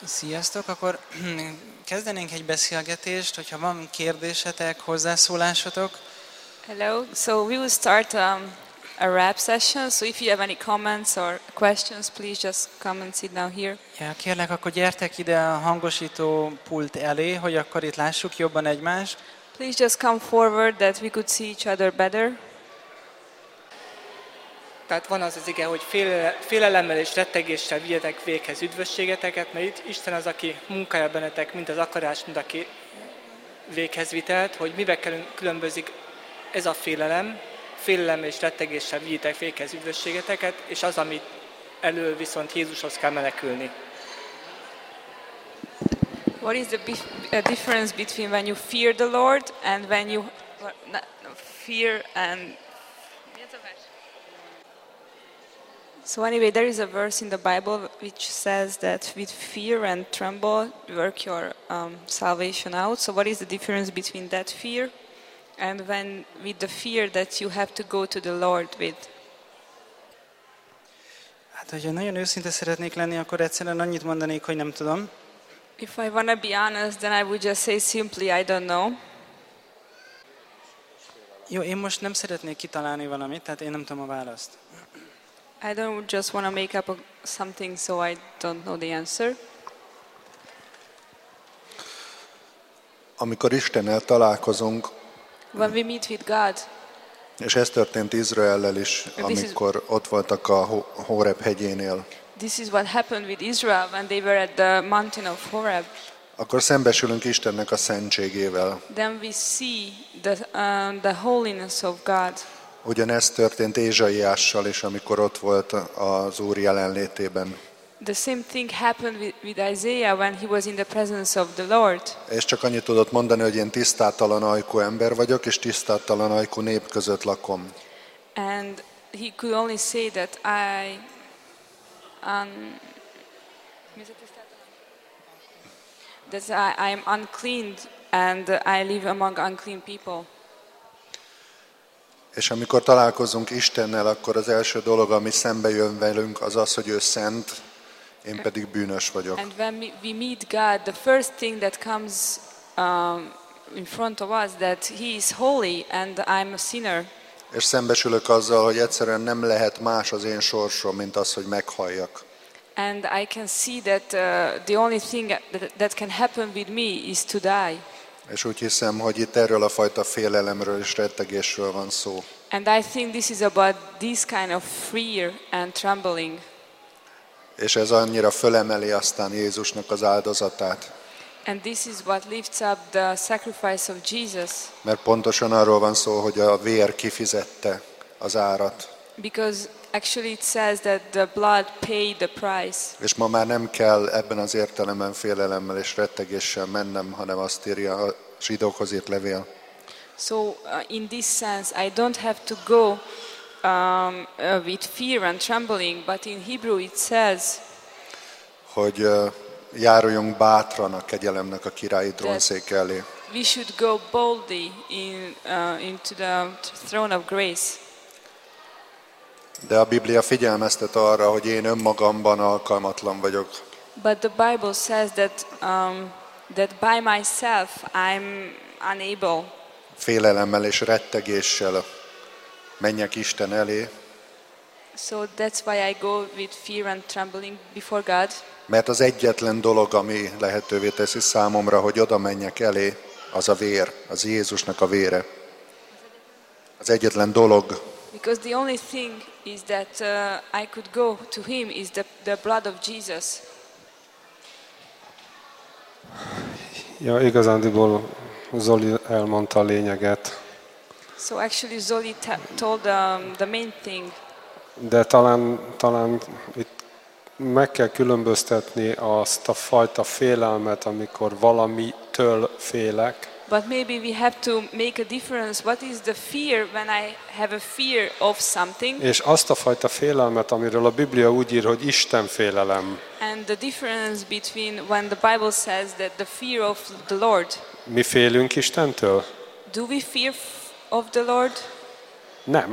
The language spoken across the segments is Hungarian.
Sziasztok, akkor kezdenénk egy beszélgetést, hogyha van kérdésetek, hozzászólásotok. Hello. So we will start a rap session. So if you have any comments or questions, please just come and sit down here. Ja, kérlek, akkor gyertek ide a hangosító pult elé, hogy akkor itt lássuk jobban egymást. Please just come forward that we could see each other better. Tehát van az ige, hogy félelemmel és rettegéssel vigyetek véghez üdvösségeteket, mert itt Isten az, aki munkálja bennetek, mint az akarás, mint aki véghez vitelt, hogy miben különbözik ez a félelemmel és rettegéssel vigyetek véghez üdvösségeteket, és az, amit elől viszont Jézushoz kell menekülni. What is the difference between when you fear the Lord and when you fear and... So anyway, there is a verse in the Bible which says that with fear and tremble work your salvation out. So what is the difference between that fear and when with the fear that you have to go to the Lord with? Hát, hogyha nagyon őszinte szeretnék lenni, akkor egyszerűen annyit mondanék, hogy nem tudom. If I want to be honest, then I would just say simply, I don't know. Jó, én most nem szeretnék kitalálni valamit, tehát én nem tudom a választ. I don't just want to make up something so I don't know the answer. Amikor Istennel találkozunk, When we meet with God, és ez történt Izraellel is, amikor ott voltak a Hóreb hegyénél, this is what happened with Israel when they were at the mountain of Horeb. akkor szembesülünk Istennek a szentségével. Then we see the holiness of God. Ugyanezt történt Ézsaiással is, amikor ott volt az Úr jelenlétében. The same thing happened with Isaiah when he was in the presence of the Lord. És csak annyit tudott mondani, hogy én tisztátalan ajkú ember vagyok, és tisztátalan ajkú nép között lakom. And he could only say that I am unclean and I live among unclean people. És amikor találkozunk Istennel, akkor az első dolog, ami szembe jön velünk, az az, hogy ő szent, én pedig bűnös vagyok. And when we meet God, the first thing that comes in front of us that He is holy and I'm a sinner. És szembesülök azzal, hogy egyszerűen nem lehet más az én sorsom, mint az, hogy meghalljak. And I can see that the only thing that can happen with me is to die. És úgy hiszem, hogy itt erről a fajta félelemről és rettegésről van szó. And I think this is about this kind of fear and trembling. És ez annyira fölemeli aztán Jézusnak az áldozatát. And this is what lifts up the sacrifice of Jesus. Mert pontosan arról van szó, hogy a vér kifizette az árat. Because actually it says that the blood paid the price. És ma már nem kell ebben az értelemben félelemmel és rettegéssel mennem, hanem azt írja a zsidókhoz írt levél. So in this sense I don't have to go with fear and trembling, but in Hebrew it says hogy járuljunk bátran a kegyelemnek a királyi trónszék elé. we should go boldly into the throne of grace. De a Biblia figyelmeztet arra, hogy én önmagamban alkalmatlan vagyok. But the Bible says that by myself I'm unable. Félelemmel és rettegéssel menjek Isten elé, So that's why I go with fear and trembling before God. mert az egyetlen dolog, ami lehetővé teszi számomra, hogy oda menjek elé, az a vér, az Jézusnak a vére. Az egyetlen dolog. Because the only thing is that I could go to Him is the blood of Jesus. Ja, igazándiból Zoli elmondta a lényeget. So actually Zoli told the main thing. De talán itt meg kell különböztetni azt a fajta félelmet, amikor valamitől félek. But maybe we have to make a difference. What is the fear when I have a fear of something? És azt a fajta félelmet, amiről a Biblia úgy ír, hogy Isten félelem. And the difference between when the Bible says that the fear of the Lord. Mi félünk Istentől? Do we fear of the Lord? Nem.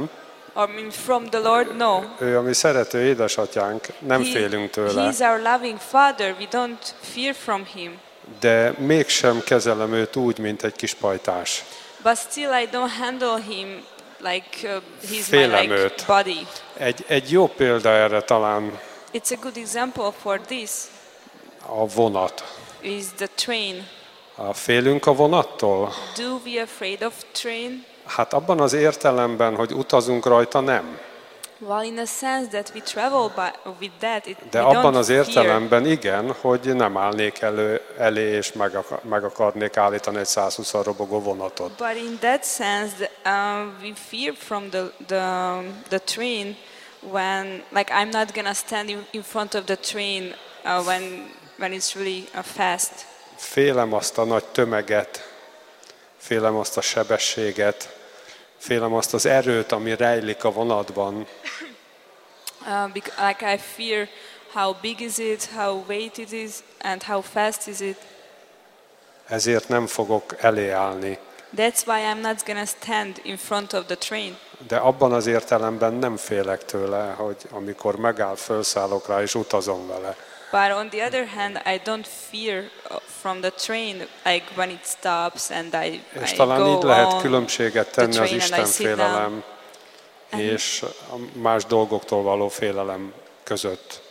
I mean, from the Lord, no. Ő a mi szerető édesatyánk, nem félünk tőle, He's our loving Father. We don't fear from Him. de mégsem kezelem őt úgy, mint egy kis pajtás. But still, I don't handle Him like He's my Félem őt. like body. Egy jó példa erre talán It's a good example for this. a vonat. Is the train. Félünk a vonattól? Do we afraid of train? Hát abban az értelemben, hogy utazunk rajta, nem. Well, in a sense that we travel with that, De we abban don't az fear. értelemben igen, hogy nem állnék elé, és meg akarnék állítani egy 120 robogó vonatot. But in that sense, we fear from the train when, like, I'm not gonna stand in front of the train when it's really fast. Félem azt a nagy tömeget, félem azt a sebességet, félem azt az erőt, ami rejlik a vonatban. Like I fear how big is it, how weight it is, and how fast is it. Ezért nem fogok elé állni. That's why I'm not gonna stand in front of the train. De abban az értelemben nem félek tőle, hogy amikor megáll, felszállok rá és utazom vele. But on the other hand, I don't fear from the train, like when it stops and I És go talán így lehet on különbséget tenni the az train and I Isten sit félelem és a más dolgoktól való félelem között.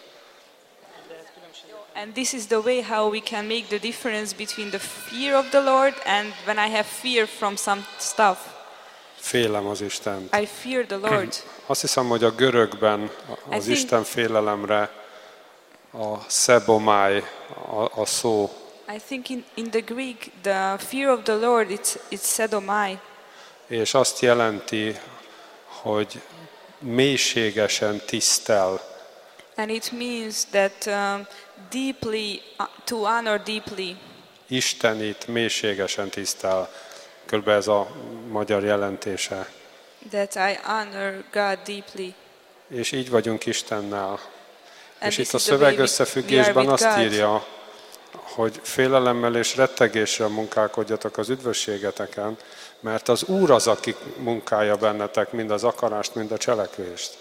And this is the way how we can make the difference between the fear of the Lord and when I have fear from some stuff. Félem az Istent. I fear the Lord. Azt hiszem, hogy a görögben az think- Isten félelemre a szebomáj a szó, I think in the Greek, the fear of the Lord, it's sedomai. és azt jelenti, hogy mélységesen tisztel. And it means that deeply, to honor deeply. Istenit mélységesen tisztel. Körülbelül ez a magyar jelentése. That I honor God deeply. És így vagyunk Istennel. And És this itt a is the way szöveg we összefüggésben are with azt God. írja, hogy félelemmel és rettegéssel munkálkodjatok az üdvösségeteken, mert az Úr az, aki munkálja bennetek mind az akarást, mind a cselekvést.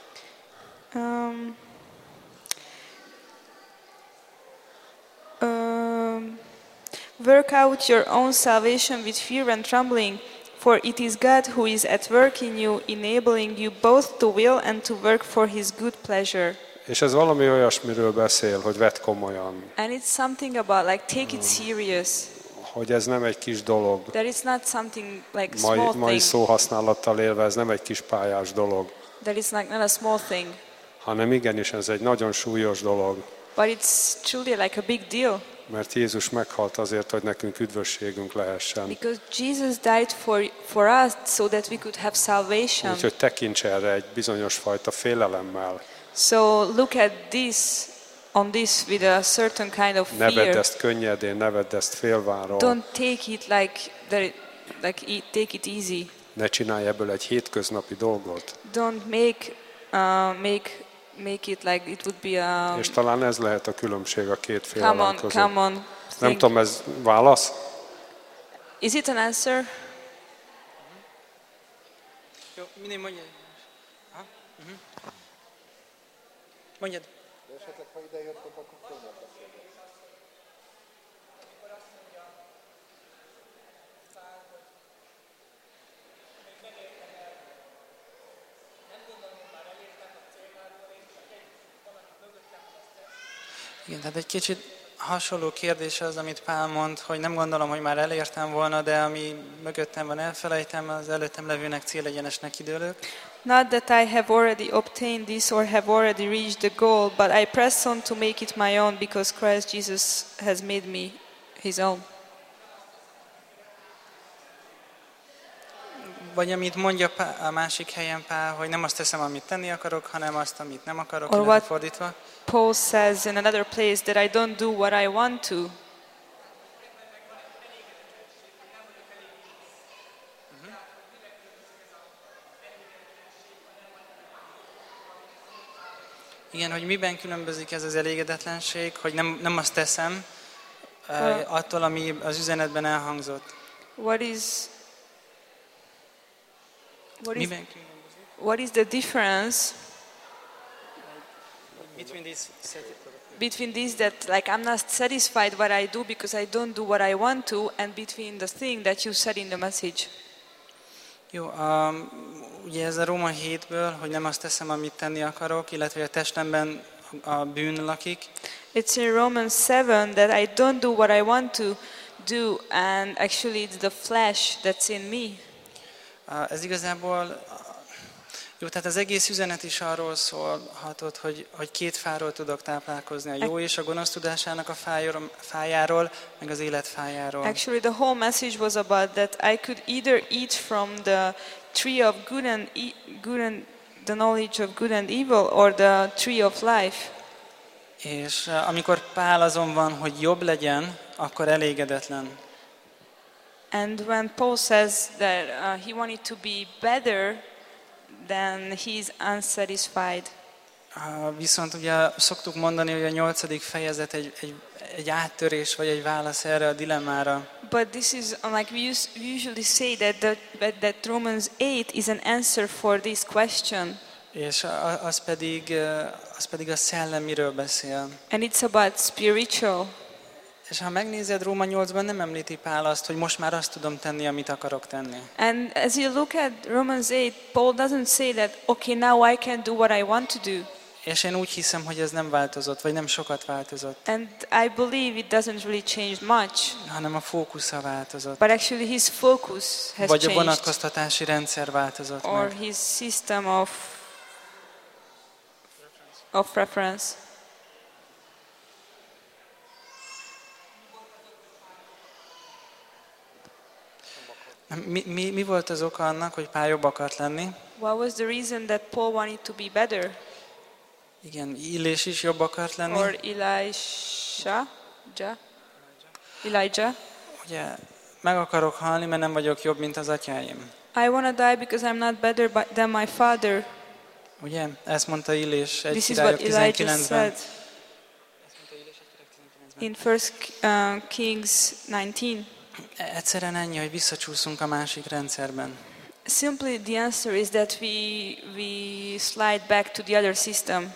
Work out your own salvation with fear and trembling, for it is God who is at work in you, enabling you both to will and to work for His good pleasure. És ez valami olyasmiről beszél, hogy vedd komolyan, And it's something about like take it serious. hogy ez nem egy kis dolog. That it's not something like small Mai thing. szóhasználattal élve ez nem egy kis pályás dolog, That it's like not a small thing, hanem igenis ez egy nagyon súlyos dolog, but it's truly like a big deal. mert Jézus meghalt azért, hogy nekünk üdvösségünk lehessen. Because Jesus died for us so that we could have salvation. Úgyhogy tekints erre egy bizonyos fajta félelemmel. So look at on this with a certain kind of Ne vedd fear. ezt könnyedén, ne vedd ezt félváról. Don't take it take it easy. Ne csinálj ebből egy hétköznapi dolgot. Don't make it like it would be a És talán ez lehet a különbség a két félelem között. common Nem thing. tudom, ez válasz? Is it an answer? Jó, mindig mondjad. Aha. Mondjad. Igen, tehát egy kicsit hasonló kérdés az, amit Pál mond, hogy nem gondolom, hogy már elértem volna, de ami mögöttem van, elfelejtem, az előttem levőnek célegyenesnek időlök. Not that I have already obtained this or have already reached the goal, but I press on to make it my own because Christ Jesus has made me His own. Vagy amit mondja a másik helyen Pál, hogy nem azt teszem, amit tenni akarok, hanem azt, amit nem akarok, Or illetve what- fordítva. Paul says in another place that I don't do what I want to. Igen, hogy miben különbözik ez az elégedetlenség, hogy nem azt teszem, attól, ami az üzenetben elhangzott. What is Miben különbözik? what is the difference between this that like I'm not satisfied what I do because I don't do what I want to, and between the thing that you said in the message? Jó, ugye ez a Róma 7-ből, hogy nem azt teszem, amit tenni akarok, illetve a testemben a bűn lakik. It's in Romans 7 that I don't do what I want to do, and actually it's the flesh that's in me. Ez igazából, jó, tehát az egész üzenet is arról szólhatott, hogy két fáról tudok táplálkozni, a jó és a gonosz tudásának a fájáról, meg az élet fájáról. Actually, the whole message was about that I could either eat from the tree of good and the knowledge of good and evil, or the tree of life. És amikor Pál azon van, hogy jobb legyen, akkor elégedetlen. And when Paul says that he wanted to be better, then he's unsatisfied. Viszont ugye szoktuk mondani, hogy a 8. fejezet egy áttörés vagy egy válasz erre a dilemmára. But this is like we usually say that Romans 8 is an answer for this question. És az pedig a szellemiről beszél. And it's about spiritual. És ha megnézed, Róma 8-ban nem említi Pál azt, hogy most már azt tudom tenni, amit akarok tenni. And as you look at Romans 8, Paul doesn't say that, okay, now I can do what I want to do. És én úgy hiszem, hogy ez nem változott, vagy nem sokat változott. And I believe it doesn't really change much. Hanem a fókusza változott. But actually his focus has vagy changed. a vonatkoztatási rendszer változott or meg. his system of reference. Mi volt az oka annak, hogy Pál jobb akart lenni? What was the reason that Paul wanted to be better? Igen, Illés is jobb akart lenni. Or Elijah? Ugye, meg akarok halni, mert nem vagyok jobb, mint az atyáim. I want to die because I'm not better than my father. Ugye, ezt mondta Illés egy This is what Királyok Elijah 19-ben. said in 1 Kings 19. Egyszerűen ennyi, hogy visszacsúszunk a másik rendszerben. Simply the answer is that we slide back to the other system.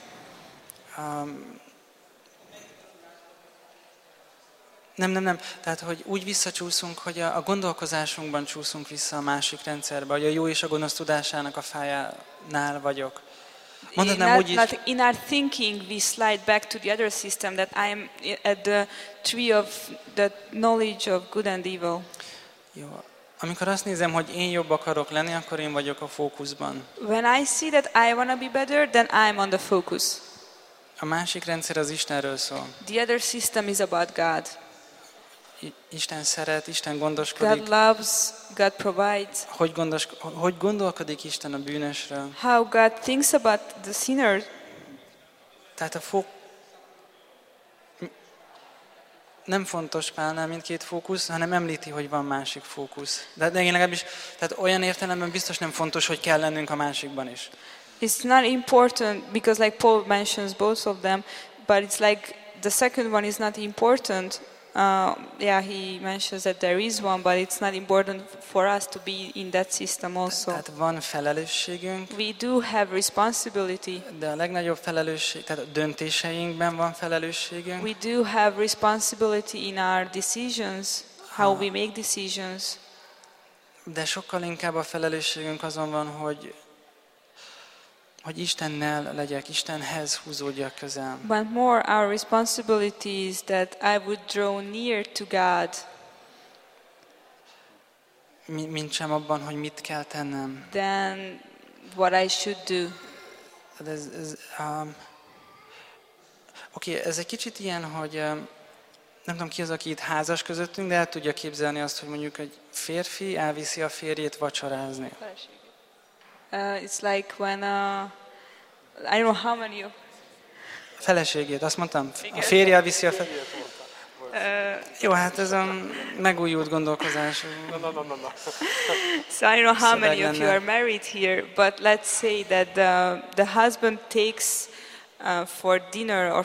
Nem. Tehát, hogy úgy visszacsúszunk, hogy a gondolkozásunkban csúszunk vissza a másik rendszerbe, hogy a jó és a gonosz tudásának a fájánál vagyok. Mondhatnám úgy is. In our thinking we slide back to the other system, that I am at the tree of the knowledge of good and evil. Jó. Amikor azt nézem, hogy én jobb akarok lenni, akkor én vagyok a fókuszban. When I see that I want to be better, then I'm on the focus. A másik rendszer az Istenről szól. The other system is about God. Isten szeret, Isten gondoskodik. God loves, God provides. Hogy gondolkodik Isten a bűnösről? How God thinks about the sinner. Tehát nem fontos Pálnál mindkét fókusz, hanem említi, hogy van másik fókusz. De én legalábbis, tehát olyan értelemben biztos nem fontos, hogy kell lennünk a másikban is. It's not important because like Paul mentions both of them, but it's like the second one is not important. He mentions that there is one, but it's not important for us to be in that system also. Tehát van felelősségünk. We do have responsibility. De a legnagyobb felelősség, tehát a döntéseinkben van felelősségünk. We do have responsibility in our decisions, how we make decisions. De sokkal inkább a felelősségünk azon van, hogy Istennel legyek, Istenhez húzódjak közel. But more our responsibility is that I would draw near to God. Mint sem abban, hogy mit kell tennem. Than what I should do. Ez egy kicsit ilyen, hogy nem tudom ki az, aki itt házas közöttünk, de el tudja képzelni azt, hogy mondjuk egy férfi elviszi a férjét vacsorázni. It's like when I don't know how many of feleségét, azt mondtam, a férje elviszi a jó, hát ez a megújult gondolkozás. So I don't know how many of you are married here, but let's say that the husband takes for dinner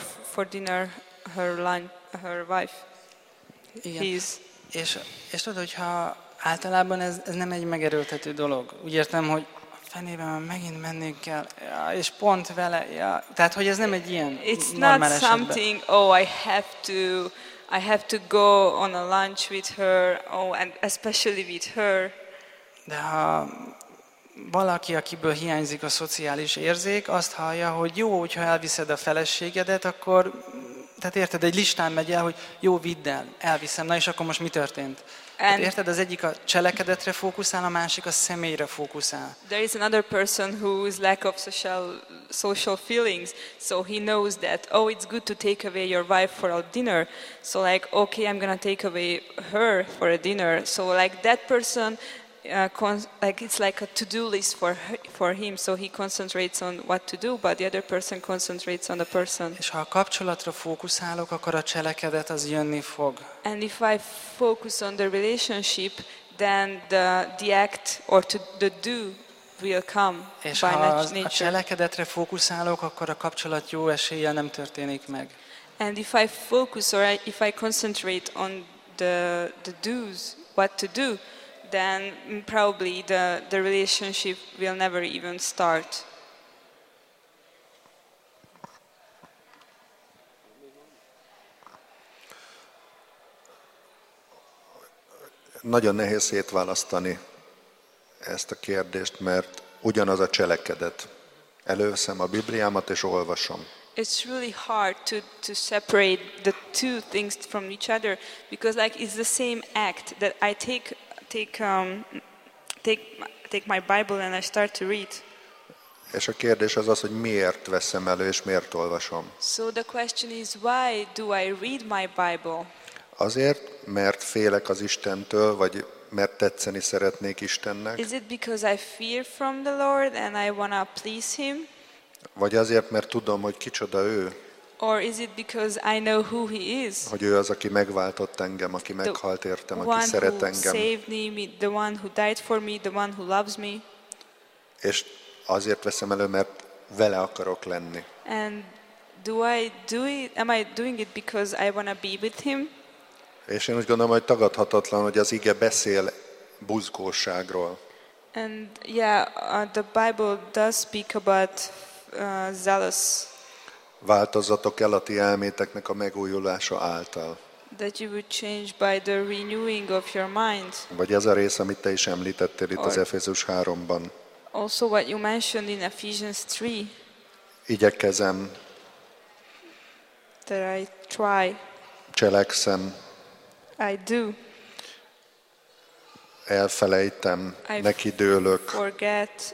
her wife. Igen. És tudod, hogyha általában ez nem egy megerőltető dolog. Úgy értem, hogy fenében már megint mennénk kell, ja, és pont vele, ja. Tehát, hogy ez nem egy ilyen It's normál not esetben. something, oh, I have to go on a lunch with her, oh, and especially with her. De ha valaki, akiből hiányzik a szociális érzék, azt hallja, hogy jó, hogyha elviszed a feleségedet, akkor, tehát érted, egy listán megy el, hogy jó, vidd el, elviszem, na és akkor most mi történt? Hát érted, az egyik a cselekedetre fókuszál, a másik a személyre fókuszál. There is another person who is lack of social feelings, so he knows that, oh, it's good to take away your wife for a dinner, so like, okay, I'm gonna take away her for a dinner, so like that person, like it's like a to-do list for him, so he concentrates on what to do, but the other person concentrates on the person. És ha a kapcsolatra fókuszálok, akkor a cselekedet az jönni fog. And if I focus on the relationship, then the act or the do will come És by ha a nature. cselekedetre fókuszálok, akkor a kapcsolat jó eséllyel nem történik meg. And if I focus or if I concentrate on the do's, what to do, then probably the relationship will never even start. Nagyon nehéz szétválasztani ezt a kérdést, mert ugyanaz a cselekedet. Előveszem a Bibliámat és olvasom. It's really hard to separate the two things from each other because like it's the same act that I take my Bible and I start to read. És a kérdés az az, hogy miért veszem elő és miért olvasom. So the question is, why do I read my Bible? Azért, mert félek az Istentől, vagy mert tetszeni szeretnék Istennek, Is it because I fear from the Lord and I want to please Him? vagy azért, mert tudom, hogy kicsoda ő, Or is it because I know who He is? hogy ő az, aki megváltott engem, aki meghalt értem, aki szeret who engem, saved me, the one who died for me, the one who loves me. és azért veszem elő, mert vele akarok lenni. And am I doing it because I want to be with Him? És én úgy gondolom, hogy tagadhatatlan, hogy az ige beszél buzgóságról. And yeah, the Bible does speak about zealous, Változzatok el a ti elméteknek a megújulása által. that you would change by the renewing of your mind. Vagy ez a rész, amit te is említettél itt az Efézus 3-ban. Also what you mentioned in Ephesians 3, Igyekezem, that I try, cselekszem, I do, elfelejtem, I nekidőlök, forget,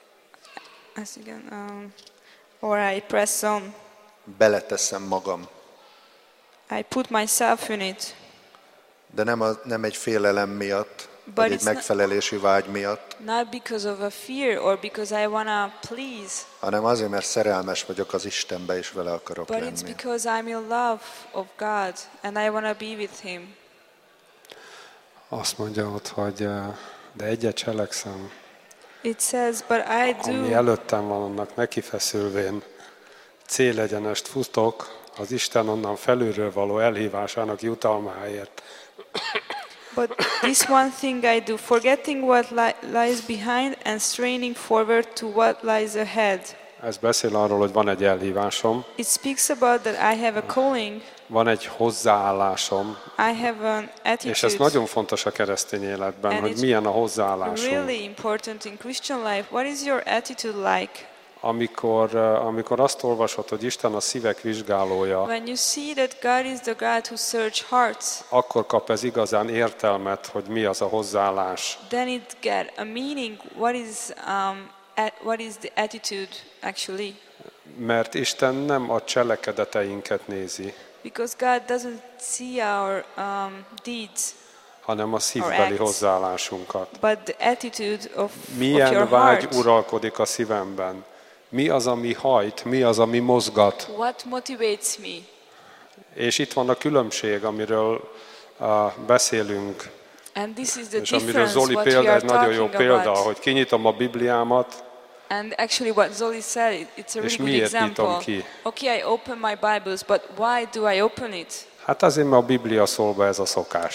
or I press on. beleteszem magam. I put myself in it. De nem egy félelem miatt, vagy egy it's not- megfelelési vágy miatt, Not because of a fear or because I want to please, hanem azért, mert szerelmes vagyok az Istenbe, és vele akarok but it's lenni. because I'm in love of God and I want to be with Him. Azt mondja ott, hogy de egyet cselekszem, It says, but I ami do. előttem van, annak nekifeszülvén célegyenest futok az Isten onnan felülről való elhívásának jutalmáért. But this one thing I do, forgetting what lies behind and straining forward to what lies ahead. Ez beszél arról, hogy van egy elhívásom, It speaks about that I have a calling, van egy hozzáállásom, I have an és ez attitude. nagyon fontos a keresztény életben, And hogy it's milyen a hozzáállásunk. Really important in Christian life. What is your attitude like? Amikor azt olvasod, hogy Isten a szívek vizsgálója, When you see that God is the God who searches hearts, akkor kap ez igazán értelmet, hogy mi az a hozzáállás. then it get a meaning. What is the attitude actually? Mert Isten nem a cselekedeteinket nézi, Because God doesn't see our deeds, hanem a szívbeli acts. hozzáállásunkat. but the attitude of Milyen your vágy heart. uralkodik a szívemben? Mi az, ami hajt? Mi az, ami mozgat? What motivates me? És itt van a különbség, amiről beszélünk, And this is the és amiről difference Zoli what we példa are egy nagyon jó talking példa, about. hogy kinyitom a Bibliámat, And actually what Zoli said, it's a really És good miért nyitom example. ki? Okay, I open my Bibles, but why do I open it? hát azért, mert a Biblia szól be ez a szokás.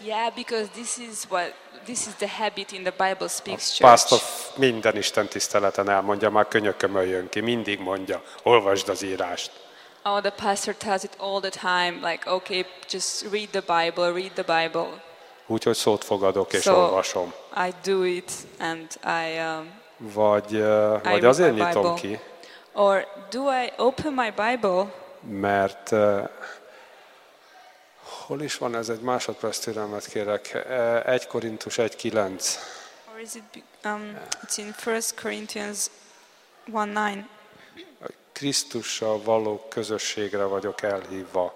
Yeah, because this is the habit in the Bible speaks Pásztor church. minden Isten tiszteleten elmondja, már könyökömön jön ki, mindig mondja, olvasd az írást. Oh, the pastor tells it all the time, like, okay, just read the Bible. Úgyhogy szót fogadok és So olvasom. I do it, and Vagy read azért my nyitom Bible. ki, or do I open my Bible? mert hol is van ez, egy másodperc türelmet kérek, 1 Korintus 1:9. Or is it, it's in 1 Corinthians 1:9. Krisztussal való közösségre vagyok elhívva.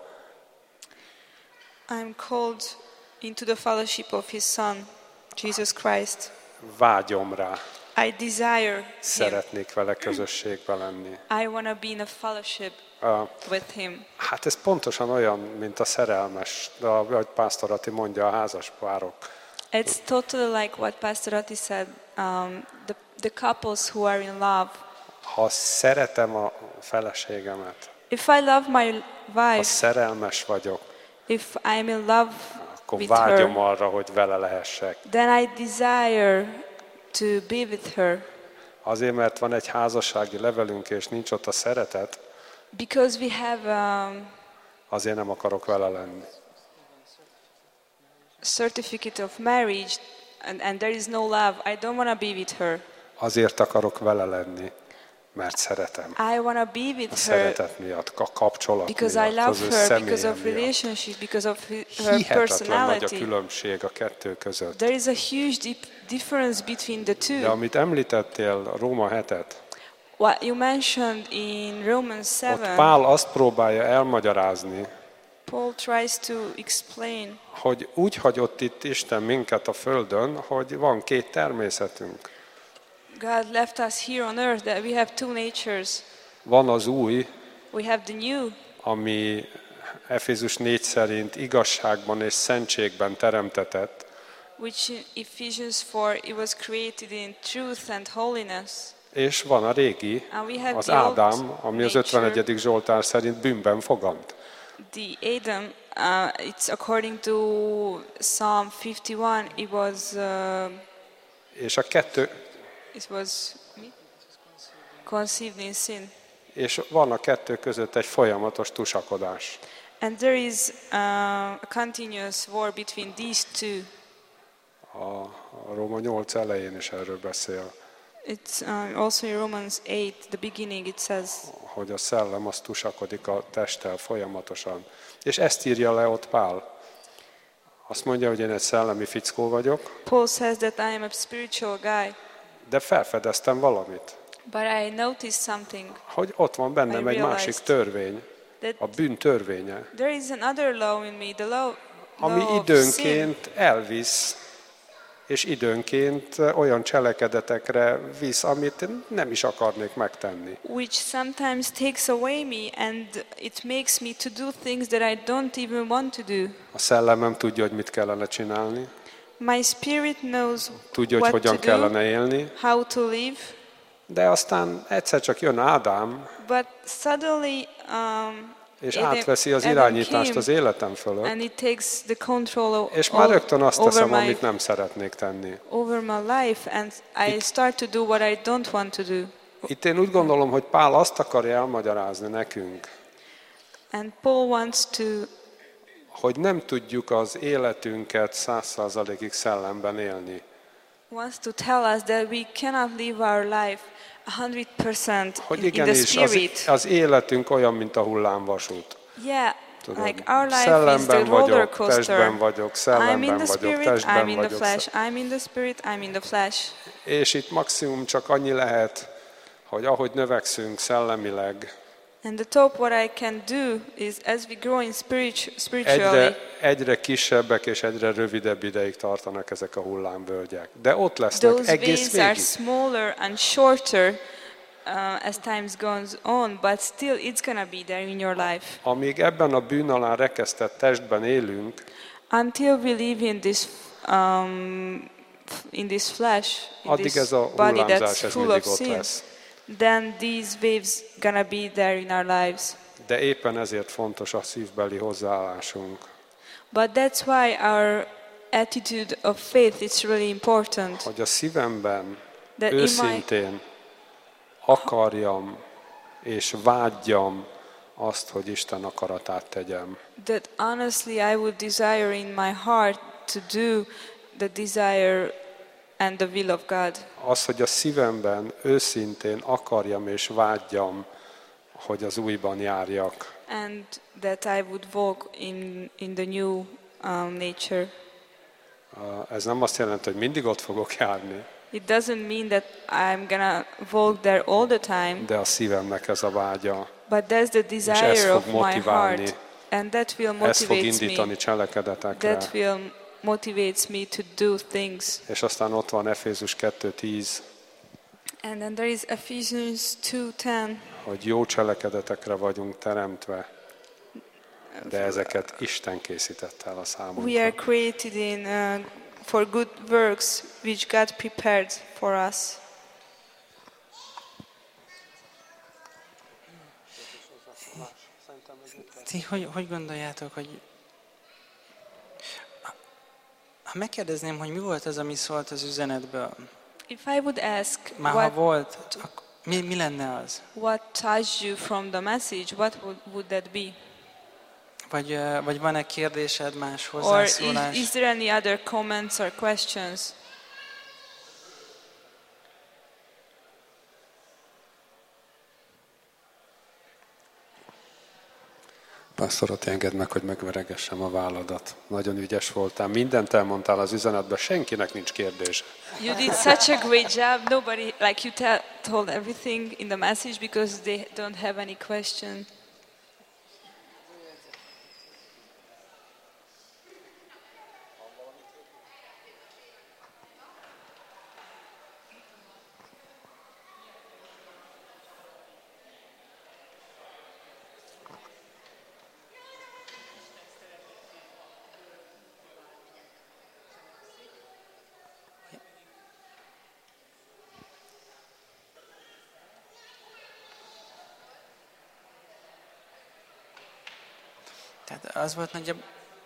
I'm called into the fellowship of His Son, Jesus Christ. Vágyom rá, I desire Him. szeretnék vele közösségbe lenni. I want to be in a fellowship with Him. Hát ez pontosan olyan, mint a szerelmes, de ahogy Pásztor Ati mondja, a házas párok. It's totally like what Pastor Ati said, the couples who are in love. Ha szeretem a feleségemet, If I love my ha wife, szerelmes vagyok, if I'm in love akkor with vágyom her, arra, hogy vele lehessek. then I desire to be with her. Azért, mert van egy házassági levelünk, és nincs ott a szeretet, Because we have azért nem akarok vele lenni. certificate of marriage and there is no love, I don't want to be with her. Azért akarok vele lenni, mert szeretem. I want to be A with her szeretet miatt, a kapcsolat because I miatt, love az ő her, because személye of miatt. relationship, because of her Hihetetlen nagy a personality. különbség a kettő között. There is a huge difference between the De two. amit említettél, Róma 7-et, What you mentioned in Romans ott 7, Pál azt próbálja elmagyarázni, Paul tries to explain hogy úgy hagyott itt Isten minket a földön, hogy van két természetünk. God left us here on earth that we have two natures. Van az új, We have the new, ami Efézus 4 szerint igazságban és szentségben teremtetett, which in Ephesians 4, it was created in truth and holiness. és van a régi, And we have az the old Ádám, ami az nature. 51. Zsoltár szerint bűnben fogant. The Adam, it's according to Psalm 51, És a kettő, it was conceived in sin. és van a kettő között egy folyamatos tusakodás. And there is a continuous war between these two. A Róma 8 elején is erről beszél, It's also in Romans 8, the beginning, it says, hogy a szellem az tusakodik a testtel folyamatosan. És ezt írja le ott Pál. Azt mondja, hogy én egy szellemi fickó vagyok, Paul says that I am a spiritual guy, de felfedeztem valamit, but I noticed something, hogy ott van bennem I egy másik realized törvény, that a bűn törvénye, there is another law in me, the law ami of sin, időnként elvisz, és időnként olyan cselekedetekre visz, amit nem is akarnék megtenni. which sometimes takes away me and it makes me to do things that I don't even want to do. A szellemem tudja, hogy mit kellene csinálni, My spirit knows tudja, hogy what hogyan to do, kellene élni, how to live, de aztán egyszer csak jön Ádám, but suddenly és Adam- átveszi az Adam irányítást came az életem fölött, and it takes the control és már rögtön azt over teszem, my amit nem szeretnék tenni. over my life, and I start to do what I don't want to do. Itt én úgy gondolom, hogy Pál azt akarja elmagyarázni nekünk, And Paul wants to, hogy nem tudjuk az életünket 100%-ig szellemben élni. wants to tell us that we cannot live our life 100% Hogy in the igenis spirit. az életünk olyan, mint a hullámvasút. Yeah, Tudod, like our life is the szellemben roller vagyok, coaster. testben vagyok, I'm in szellemben the vagyok, spirit, I'm testben in the vagyok. flesh. I'm in the spirit, I'm in the flesh. És itt maximum csak annyi lehet, hogy ahogy növekszünk szellemileg, And the top what I can do is as we grow in spiritually, egyre kisebbek és egyre rövidebb ideig tartanak ezek a hullámvölgyek. De ott lesznek those egész waves are végig. smaller and shorter as time goes on, but still it's gonna be there in your life. Amíg ebben a bűn alá rekesztett testben élünk, Until we live in this flesh, in addig this ez a body that's hullámzás ez full mindig of ott sin, lesz. then these waves gonna be there in our lives. De éppen ezért fontos a szívbeli hozzáállásunk. But that's why our attitude of faith is really important. hogy a szívemben That in őszintén akarjam és vágyjam azt, hogy Isten akaratát tegyem. That honestly I would desire in my heart to do the desire and the will of God. Az, hogy a szívemben őszintén akarjam és vágyjam, hogy az újban járjak. And that I would walk in the new nature. Ez nem azt jelenti, hogy mindig ott fogok járni, It doesn't mean that I'm gonna walk there all the time, de a szívemnek ez a vágya. but that's the És ez desire fog of my motiválni, heart, and that will ez fog motivate indítani me. cselekedetekre. That will motivates me to do things. És aztán ott van Efézus 2:10, And then there is Ephesians 2:10. hogy jó cselekedetekre vagyunk teremtve, de ezeket Isten készített el a We are számunkra. created for good works which God prepared for us. Ti hogy gondoljátok, hogy ha megkérdezném, hogy mi volt az, ami szólt az üzenetből, If I would ask már ha volt, akkor mi lenne az? what touched you from the message, what would that be? Vagy van-e kérdésed, más Or hozzászólás? is there any other comments or questions? Pásztorot, engedd meg, hogy megveregessem a válladat. Nagyon ügyes voltál, mindent elmondtál az üzenetben, senkinek nincs kérdése. You did such a great job. Nobody, like you told everything in the message because they don't have any question. Tehát az volt nagyobb...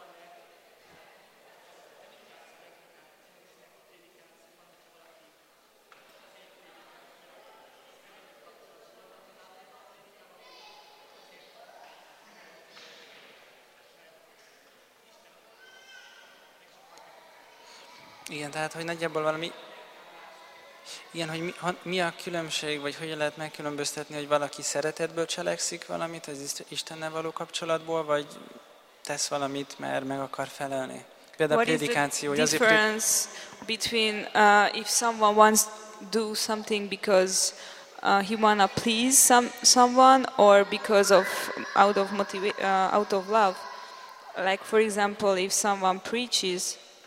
Igen, tehát, hogy nagyjából valami... Igen, hogy mi a különbség, vagy hogyan lehet megkülönböztetni, hogy valaki szeretetből cselekszik valamit, az Istennel való kapcsolatból, vagy tesz valamit, mert meg akar felelni. Például a What is the prédikáció, hogy azért... difference between if someone wants to do something because he wanna please someone or because of out of love? Like for example, if someone preaches,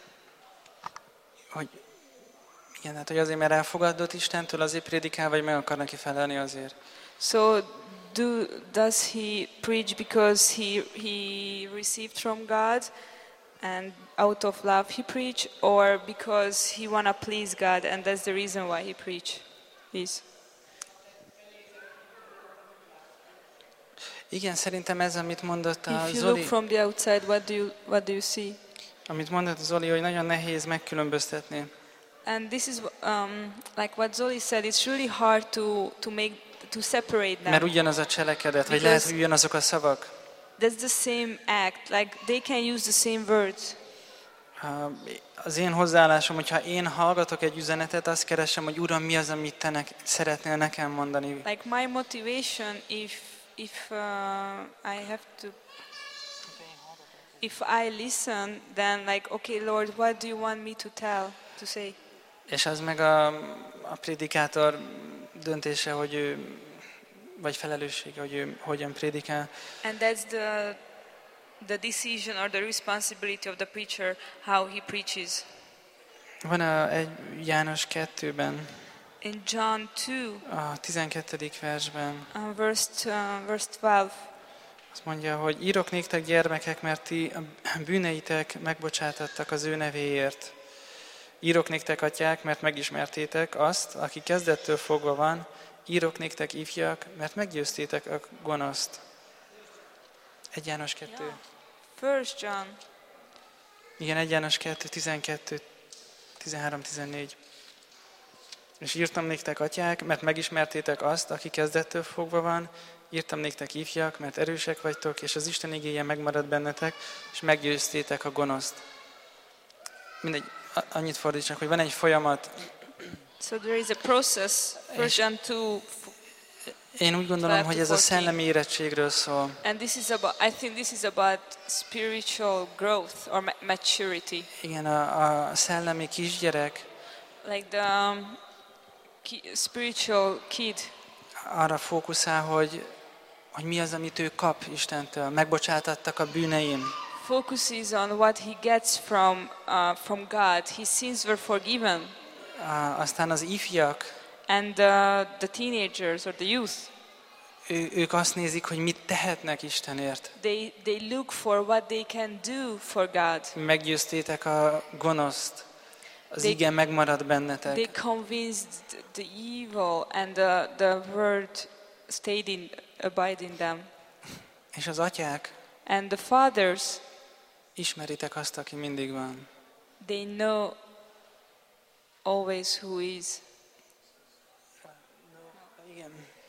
Hogy, igen, hát hogy azért, mert elfogadott Istentől, azért prédikál, vagy meg akar neki felelni azért. so does he preach because he received from God and out of love he preach, or because he wanna please God and that's the reason why he preach? Igen, szerintem ez, amit mondott a If you Zoli, look from the outside, what do you see? amit mondott Zoli, hogy nagyon nehéz megkülönböztetni. And this is like what Zoli said. It's really hard to separate them. Mert ugyanaz a cselekedet, vagy lehet, hogy ugyanazok a szavak. That's the same act. Like they can use the same words. Az én hozzáállásom, hogyha én hallgatok egy üzenetet, azt keresem, hogy Uram, mi az, amit te szeretnél nekem mondani. Like my motivation, if I have to, if I listen, then like, okay, Lord, what do you want me to say? És az meg a prédikátor döntése, hogy ő, vagy felelőssége, hogy ő hogyan prédikál. And that's the decision or the responsibility of the preacher, how he preaches. Van egy János 2-ben, In John 2, a 12. versben, verse 12, azt mondja, hogy írok néktek gyermekek, mert ti a bűneitek megbocsátattak az ő nevéért. Írok néktek atyák, mert megismertétek azt, aki kezdettől fogva van. Írok néktek ifjak, mert meggyőztétek a gonoszt. 1 János 2. First John. Igen, 1 János 2, 12, 13, 14. És írtam néktek, atyák, mert megismertétek azt, aki kezdettől fogva van, írtam néktek, ifjak, mert erősek vagytok, és az Isten igéje megmarad bennetek, és meggyőztétek a gonoszt. Mindegy, annyit fordítsak, hogy van egy folyamat. So there is a process. 1 John 2. Én úgy gondolom, hogy ez a szellemi érettségről szól. And I think this is about spiritual growth or maturity. Igen, a szellemi kisgyerek Like the spiritual kid arra fókuszál, hogy mi az, amit ő kap Istentől. Megbocsátattak a bűneim. focuses on what he gets from God. His sins were forgiven. Aztán az ifjak, And the teenagers or the youth, ők azt nézik, hogy mit tehetnek Istenért. they look for what they can do for God. Meggyőztétek a gonoszt. Az ige megmarad bennetek. They convinced the evil and the word abide in them. És az atyák, And the fathers, ismeritek azt, aki mindig van. they know always who is. Igen.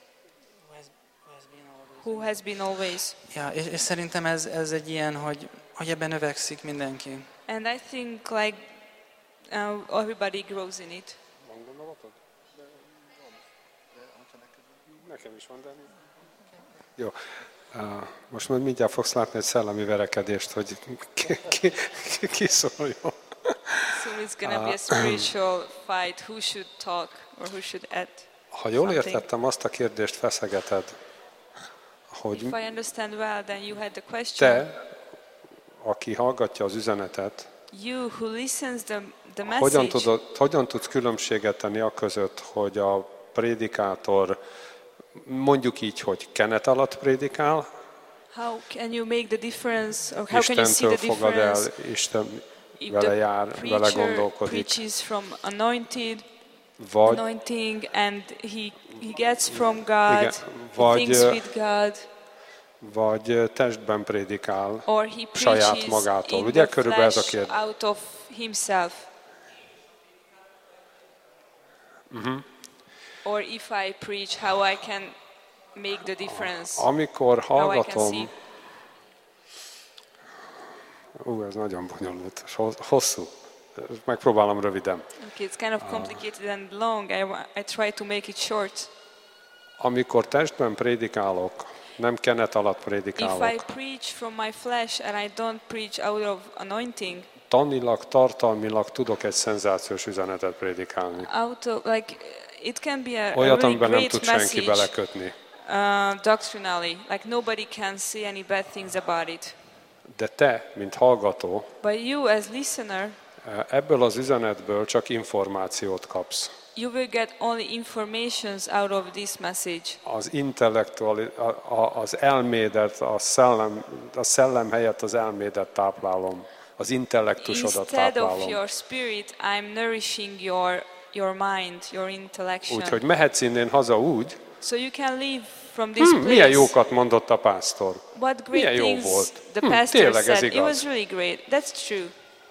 Who has been always. Ja, és szerintem ez egy ilyen, hogy ebben növekszik mindenki. And I think like everybody grows in it. Van gondolatod? Nekem is van, de... Jó. Most majd mindjárt fogsz látni egy szellemi verekedést, hogy ki szóljon. So it's going to be a spiritual fight. Who should talk or who should add? Ha jól something. értettem, azt a kérdést feszegeted, hogy If I understand well, then you had the question. te, aki hallgatja az üzenetet, You who listens the message. hogyan tudsz különbséget tenni a között, hogy a prédikátor mondjuk így, hogy kenet alatt prédikál, How can you make the difference, or how can you see Istentől the fogad el, difference Isten if vele the jár, vele preacher gondolkodik, preaches from vagy, anointing and he gets from God, Igen, he vagy, thinks with God, vagy testben prédikál or he saját preaches magától. in Ugye the körülbelül ez a flesh kérdés. out of himself. Or if I preach, how I can make the difference, Amikor how I can see. hallgatom, ez nagyon bonyolult, és hosszú. Megpróbálom röviden. Okay, it's kind of complicated and long. I try to make it short. Amikor testben prédikálok, nem kenet alatt If I prédikálok, preach from my flesh and I don't preach out of anointing, tanilag, tartalmilag tudok egy szenzációs üzenetet prédikálni. out of like it can be a Olyat, really amiben nem great tud senki message belekötni. doctrinally. Like nobody can say any bad things about it. De te, mint hallgató, But you as listener, ebből az üzenetből csak információt kapsz. you will get only informations out of this message. Az intellektuális, az elmédet, a szellem helyett az elmédet táplálom. Az intellektusodat Instead of táplálom. your spirit, I'm nourishing your mind, your intellection. Úgyhogy mehetsz innen haza úgy, So you can leave from this place. milyen jókat mondott a pásztor. What Milyen great jó things volt. the pastor Tényleg ez said. It was igaz. really great. That's true.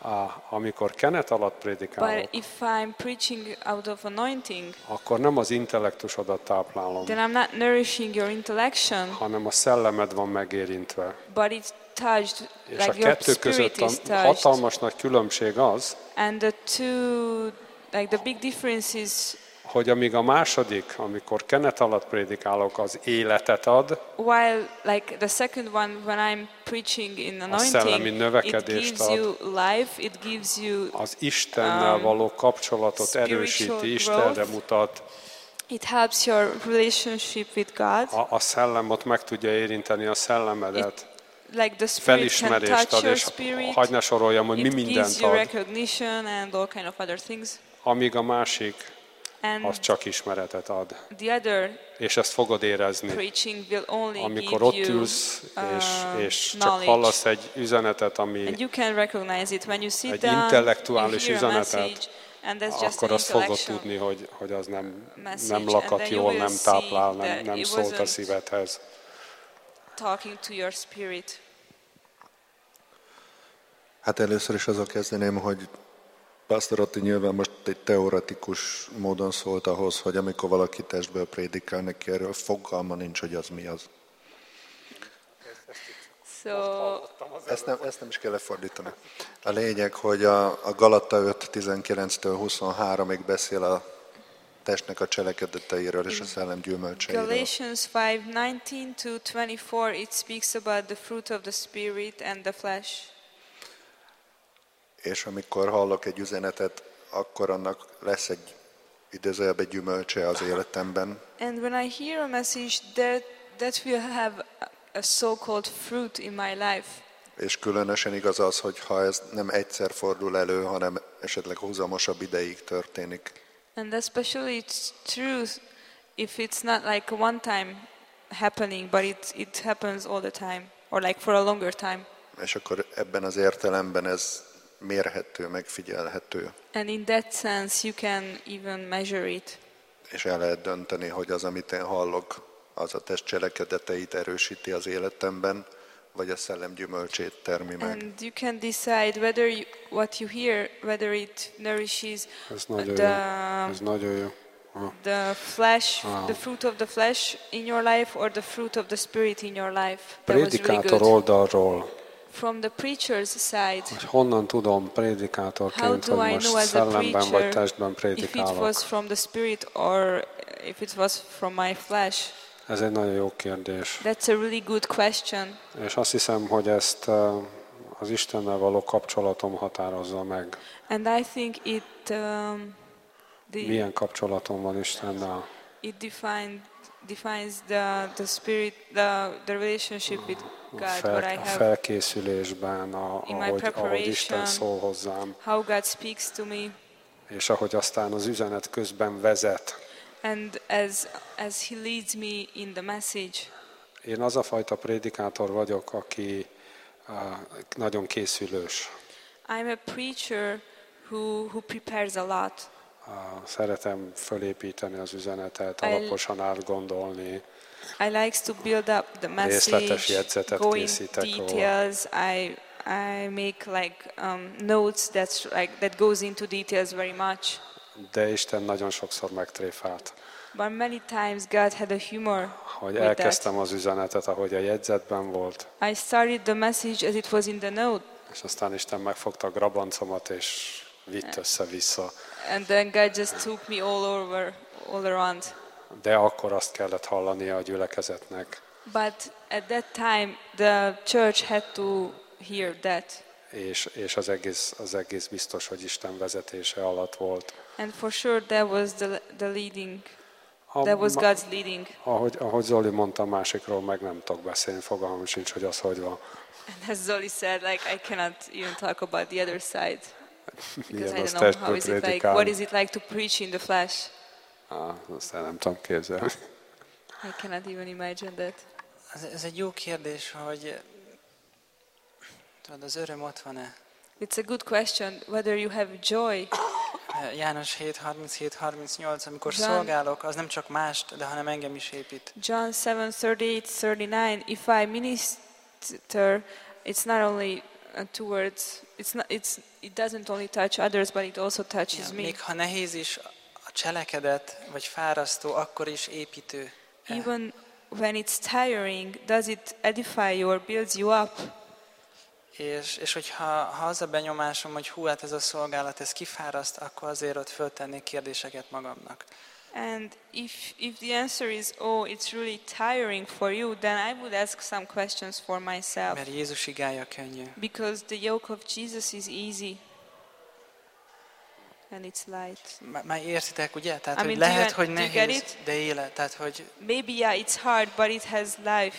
Amikor kenet alatt But prédikálok, if I'm preaching out of anointing, akkor nem az intellektusodat táplálom, then I'm not nourishing your intellection, hanem a szellemed van megérintve. but it's touched, És like a your kettő között spirit is a touched. hatalmas nagy különbség az, And the two, like the big difference is, hogy amíg a második, amikor kenet alatt prédikálok, az életet ad, while like the second one, when I'm preaching in szellemi anointing, it növekedést gives ad. you life, it gives you, az Istennel való kapcsolatot spiritual erősíti, Istenre growth. mutat, it helps your relationship with God. a szellem ott meg tudja érinteni a szellemedet, Like the spirit can felismerést touch ad, your és spirit. hagyd ne soroljam, hogy mi It gives mindent you ad, recognition and all kind of other things. amíg a másik, And az csak ismeretet ad. the other És ezt fogod érezni, preaching will only amikor give ott you ülsz, és csak knowledge. hallasz egy üzenetet, ami And you can recognize it when you sit egy down, you intellektuális hear a üzenetet, message, and that's just akkor an azt fogod intellectual tudni, hogy az nem message, and lakat then you jól, will nem see táplál, that nem it szólt a wasn't szívedhez. talking to your spirit. Hát először is azzal kezdeném, hogy Pastor Atti nyilván most egy teoretikus módon szólt ahhoz, hogy amikor valaki testből prédikál, neki erről fogalma nincs, hogy az mi az. So, Ezt nem is kell lefordítani. A lényeg, hogy a Galata 5:19-től 23-ig beszél a testnek a cselekedeteiről és a szellem gyümölcseiről. Galatians 5:19 to 24, it speaks about the fruit of the Spirit and the flesh. És amikor hallok egy üzenetet, akkor annak lesz egy idézőjelben gyümölcse az életemben. And when I hear a message, that will have a so-called fruit in my life. És különösen igaz az, hogy ha ez nem egyszer fordul elő, hanem esetleg húzamosabb ideig történik. And especially it's true if it's not like a one-time happening, but it happens all the time, or like for a longer time. És akkor ebben az értelemben ez mérhető, megfigyelhető. And in that sense, you can even measure it. És el lehet dönteni, hogy az, amit én hallok, az a test cselekedeteit erősíti az életemben, vagy a szellem gyümölcsét termi meg. And you can decide whether what you hear, whether it nourishes Ez nagyon the, jó. Ez nagyon jó. the flesh, the fruit of the flesh in your life, or the fruit of the Spirit in your life. That was really Prédikátor good. oldalról, From the preacher's side, hogy honnan tudom how prédikátorként, do hogy I most know as a szellemben vagy preacher testben if it prédikálok? was from the Spirit or if it was from my flesh? Ez egy nagyon jó kérdés. That's a really good question. És azt hiszem, hogy ezt az Istennel való kapcsolatom határozza meg. And I think Milyen kapcsolatom van Istennel? it defines the spirit, the relationship with God, what I A have, felkészülésben, in my ahogy preparation, Isten szól hozzám, how God speaks to me, és ahogy aztán az üzenet közben vezet. and as He leads me in the message. Én az a fajta prédikátor vagyok, aki nagyon készülős. I'm a preacher who prepares a lot. Szeretem fölépíteni az üzenetet, alaposan átgondolni. I like to build up the Részletes message, jegyzetet go in készítek róla. details. I make like notes that goes into details very much. De Isten nagyon sokszor megtréfált. But many times God had a humor Hogy with that. elkezdtem az üzenetet, ahogy a jegyzetben volt, I started the message as it was in the note, és aztán Isten megfogta a grabancomat, és vitt össze-vissza. and then God just took me all around. De akkor azt kellett hallania a gyülekezetnek, But at that time, the church had to hear that. és az egész biztos, hogy Isten vezetése alatt volt. And for sure, that was the leading. That was God's leading. Ahogy Zoli mondta, másikról meg nem tudok beszélni, fogalmam sincs, hogy az hogy van. And as Zoli said, like I cannot even talk about the other side. Because Milyen I az don't know how testből is it like. prédikálni. What is it like to preach in the flesh? Azt el nem tudom képzelni. I cannot even imagine that. Ez egy jó kérdés, hogy tudod, az öröm ott van-e? It's a good question whether you have joy. János 7:37-38, amikor John- szolgálok, az nem csak mást, de hanem engem is épít. John 7:38-39. If I minister, it's not only towards. It doesn't only touch others, but it also touches me. Még ha nehéz is a cselekedet, vagy fárasztó, akkor is építő. Even when it's tiring, does it edify you or builds you up? És hogyha az a benyomásom, hogy hú, hát ez a szolgálat, ez kifáraszt, akkor azért ott föltennék kérdéseket magamnak. And if the answer is, oh, it's really tiring for you, then I would ask some questions for myself. Mert Jézus igája könnyű. Because the yoke of Jesus is easy. And it's light. Már értitek, ugye? Tehát, I hogy mean, lehet, do hogy you get nehéz, it? de élet. Tehát, hogy Maybe, yeah, it's hard, but it has life.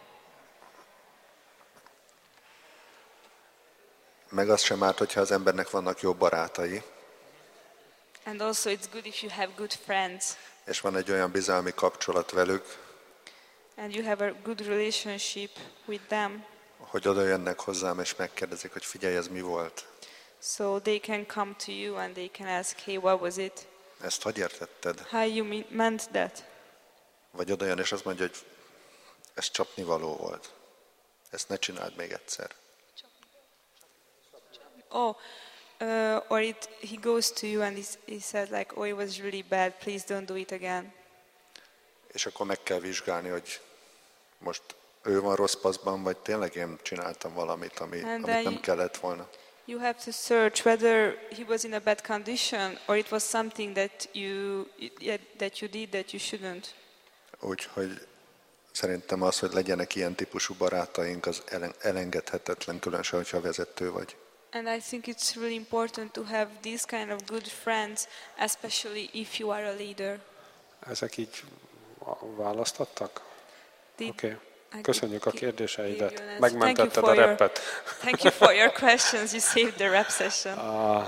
Meg az sem árt, hogyha az embernek vannak jó barátai, And also it's good if you have good friends. és van egy olyan bizalmi kapcsolat velük, And you have a good relationship with them. hogy oda jönnek hozzám, és megkérdezik, hogy figyelj, ez mi volt? So they can come to you and they can ask, hey, what was it? Ezt hogy értetted? How you meant that? Vagy oda jön, és azt mondja, hogy ez csapnivaló volt. Ezt ne csináld még egyszer. Or he goes to you and he says like, oh, it was really bad, please don't do it again. És akkor meg kell vizsgálni, hogy most ő van rossz paszban, vagy tényleg én csináltam valamit, amit nem kellett volna. You have to search whether he was in a bad condition or it was something that you did that you shouldn't. Úgyhogy szerintem az, hogy legyenek ilyen típusú barátaink, az elengedhetetlen, különösen, hogyha vezető vagy. And I think it's really important to have these kind of good friends, especially if you are a leader. Ezek így választottak? Did- Oké. I Köszönjük a give kérdéseidet. you an answer. Megmentetted a reppet. Thank you for your questions. You saved the rap session.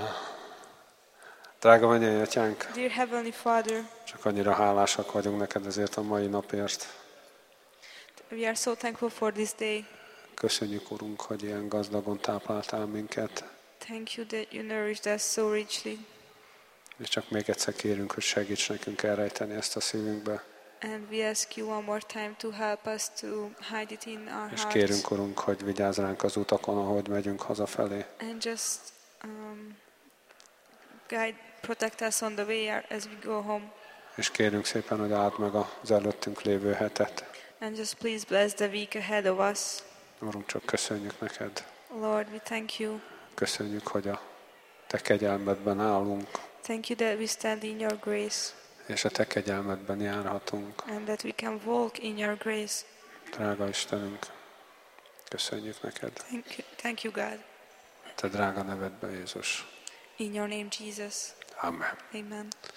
Drága mennyei atyánk, Dear Heavenly Father, csak annyira hálásak vagyunk neked ezért a mai napért. we are so thankful for this day. Köszönjük, Urunk, hogy ilyen gazdagon tápláltál minket. Thank you that you nourished us so richly. És csak még egyszer kérünk, hogy segíts nekünk elrejteni ezt a szívünkbe. And we ask you one more time to help us to hide it in our És hearts. kérünk, Urunk, hogy vigyázz ránk az utakon, ahogy megyünk hazafelé. And just protect us on the way as we go home. És kérünk szépen, hogy áld meg az előttünk lévő hetet. And just please bless the week ahead of us. Urunk, csak köszönjük neked. Lord, we thank you. Köszönjük, hogy a te kegyelmedben állunk, Thank you that we stand in your grace és a te kegyelmedben járhatunk. and that we can walk in your grace. Drága Istenünk, köszönjük neked. Thank you, God. Te drága nevedbe, Jézus. In your name, Jesus. Amen. Amen.